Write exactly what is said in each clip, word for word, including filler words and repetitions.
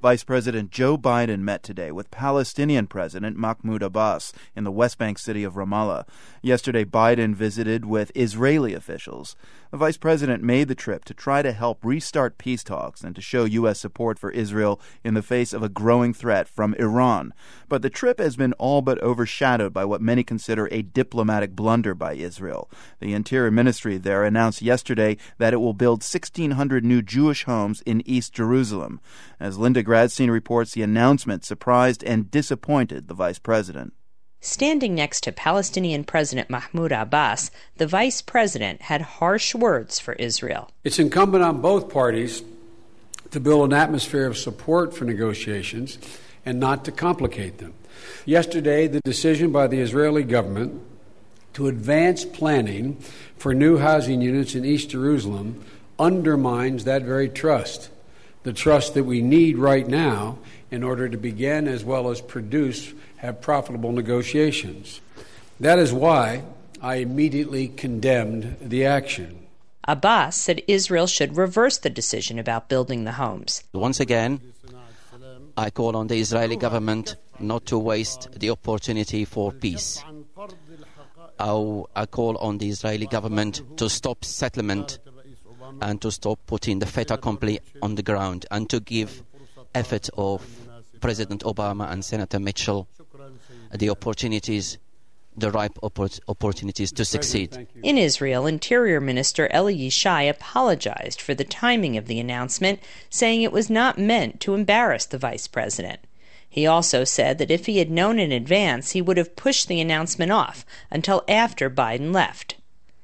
Vice President Joe Biden met today with Palestinian President Mahmoud Abbas in the West Bank city of Ramallah. Yesterday, Biden visited with Israeli officials. The vice president made the trip to try to help restart peace talks and to show U S support for Israel in the face of a growing threat from Iran. But the trip has been all but overshadowed by what many consider a diplomatic blunder by Israel. The Interior Ministry there announced yesterday that it will build sixteen hundred new Jewish homes in East Jerusalem. As Linda Gradstein reports, the announcement surprised and disappointed the vice president. Standing next to Palestinian President Mahmoud Abbas, the vice president had harsh words for Israel. It's incumbent on both parties to build an atmosphere of support for negotiations and not to complicate them. Yesterday, the decision by the Israeli government to advance planning for new housing units in East Jerusalem undermines that very trust, the trust that we need right now in order to begin as well as produce have profitable negotiations. That is why I immediately condemned the action. Abbas said Israel should reverse the decision about building the homes. Once again, I call on the Israeli government not to waste the opportunity for peace. I call on the Israeli government to stop settlement and to stop putting the fait accompli on the ground and to give effort of President Obama and Senator Mitchell the opportunities, the ripe oppor- opportunities to succeed. In Israel, Interior Minister Eli Yishai apologized for the timing of the announcement, saying it was not meant to embarrass the vice president. He also said that if he had known in advance, he would have pushed the announcement off until after Biden left.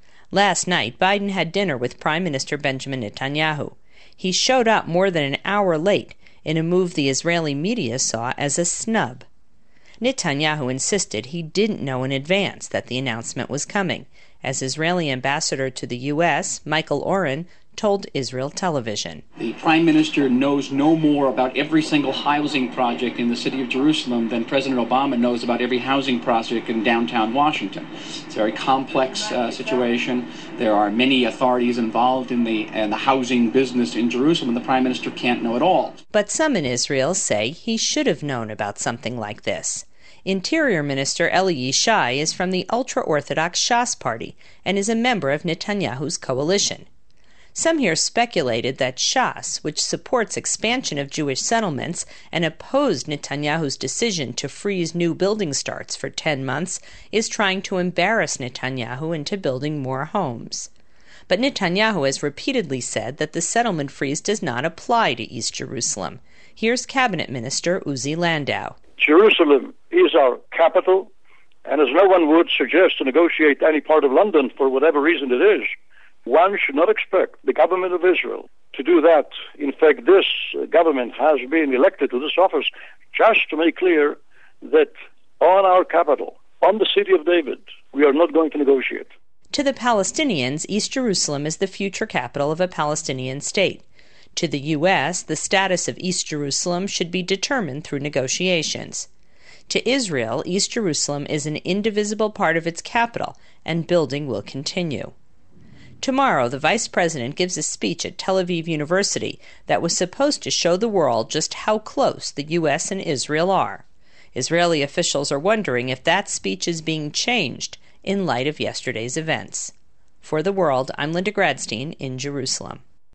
Last night, Biden had dinner with Prime Minister Benjamin Netanyahu. He showed up more than an hour late in a move the Israeli media saw as a snub. Netanyahu insisted he didn't know in advance that the announcement was coming, as Israeli ambassador to the U S, Michael Oren, told Israel Television. The Prime Minister knows no more about every single housing project in the city of Jerusalem than President Obama knows about every housing project in downtown Washington. It's a very complex uh, situation. There are many authorities involved in the, in the housing business in Jerusalem, and the Prime Minister can't know it all. But some in Israel say he should have known about something like this. Interior Minister Eli Yishai is from the ultra-Orthodox Shas party and is a member of Netanyahu's coalition. Some here speculated that Shas, which supports expansion of Jewish settlements and opposed Netanyahu's decision to freeze new building starts for ten months, is trying to embarrass Netanyahu into building more homes. But Netanyahu has repeatedly said that the settlement freeze does not apply to East Jerusalem. Here's Cabinet Minister Uzi Landau. Jerusalem is our capital, and as no one would suggest to negotiate any part of London for whatever reason it is, one should not expect the government of Israel to do that. In fact, this government has been elected to this office just to make clear that on our capital, on the city of David, we are not going to negotiate. To the Palestinians, East Jerusalem is the future capital of a Palestinian state. To the U S, the status of East Jerusalem should be determined through negotiations. To Israel, East Jerusalem is an indivisible part of its capital, and building will continue. Tomorrow, the vice president gives a speech at Tel Aviv University that was supposed to show the world just how close the U S and Israel are. Israeli officials are wondering if that speech is being changed in light of yesterday's events. For The World, I'm Linda Gradstein in Jerusalem.